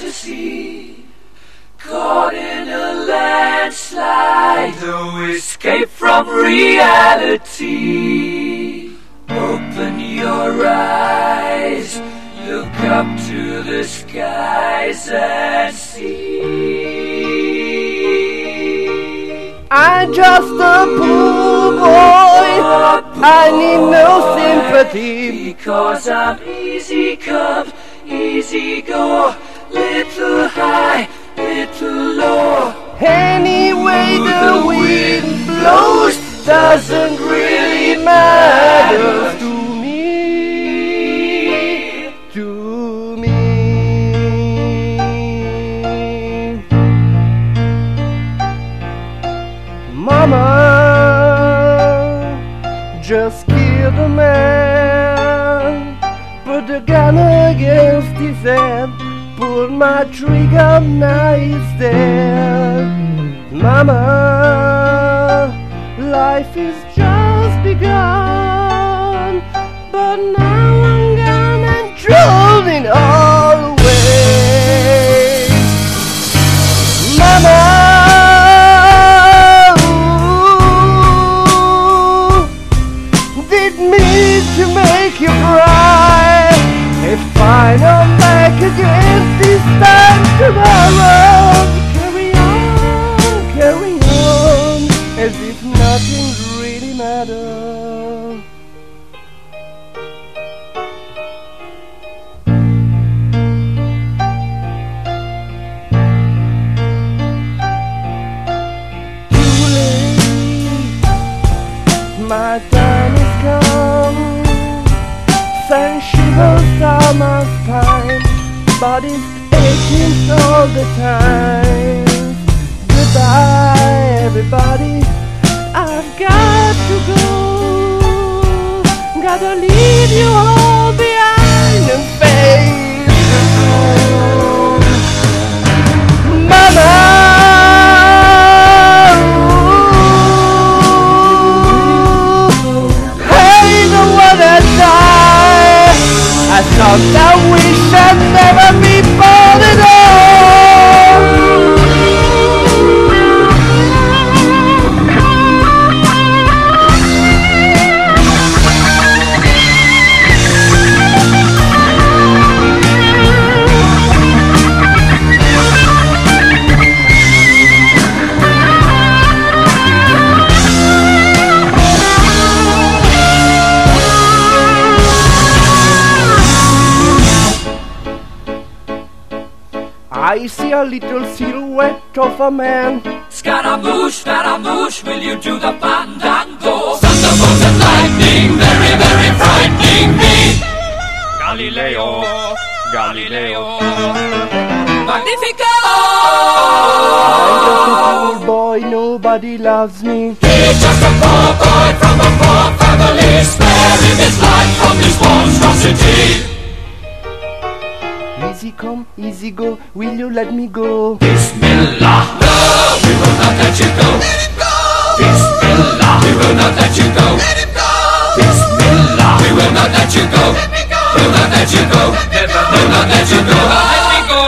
fantasy, caught in a landslide, no escape from reality. Open your eyes, look up to the skies and see. I'm just a poor boy, I need no sympathy, because I'm easy come, easy go, little high, little low. Anyway the wind blows doesn't really matter to me, to me. Mama just killed a man, put the gun against his head, pulled my trigger, now he's dead. Mama, life is just begun, but now I'm gone and thrown it all away. Mama, did me to make you cry. If I don't back again this time tomorrow, carry on, as if nothing really matters. Too late, my time is come. Sun shivers down my spine, body's aching all the time. Goodbye everybody, I've got to go. Gotta leave you all behind and face the truth. Mama, ain't no one that died. I sometimes wish I'd never be born at all. I see a little silhouette of a man. Scaramouche, will you do the fandango? Thunderbolt and lightning, very, very frightening me. Galileo, Magnifico! I'm just a poor boy, nobody loves me. He's just a poor boy from a poor family, sparing his life from this monstrosity. Easy come, easy go, will you let me go? Bismillah, no, we will not let you go. Let him go. Bismillah, we will not let you go. Let him go. Bismillah, we will not let you go. Let me go. We'll not let you go. Never, we'll not let you go. Let me go.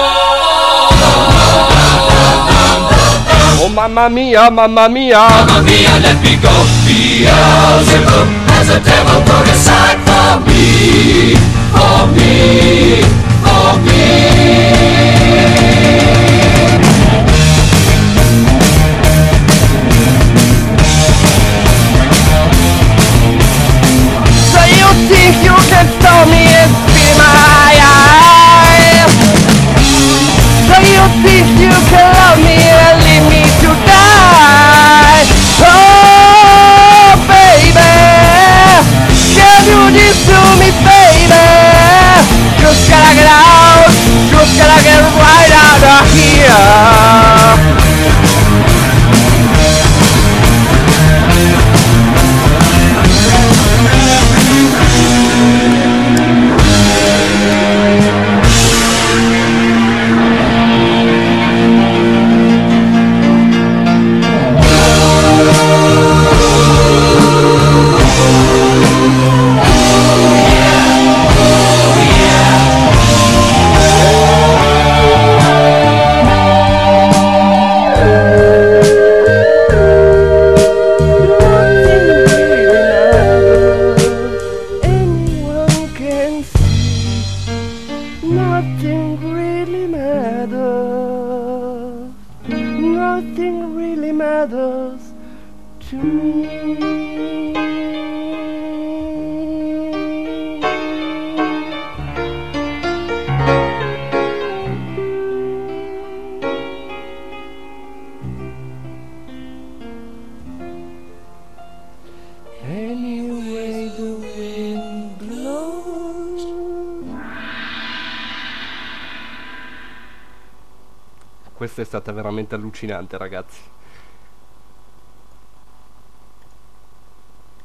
Oh mamma mia, mamma mia, Mamma mia, let me go. Beelzebub has a devil put aside for me, for me, for me. So you think you can stop me and spin my eyes? So you think you can love me and leave me to die? Oh baby, can you do this to me, baby? Just gotta get really matters to me. Anyway the wind blows. Questa è stata veramente allucinante, ragazzi.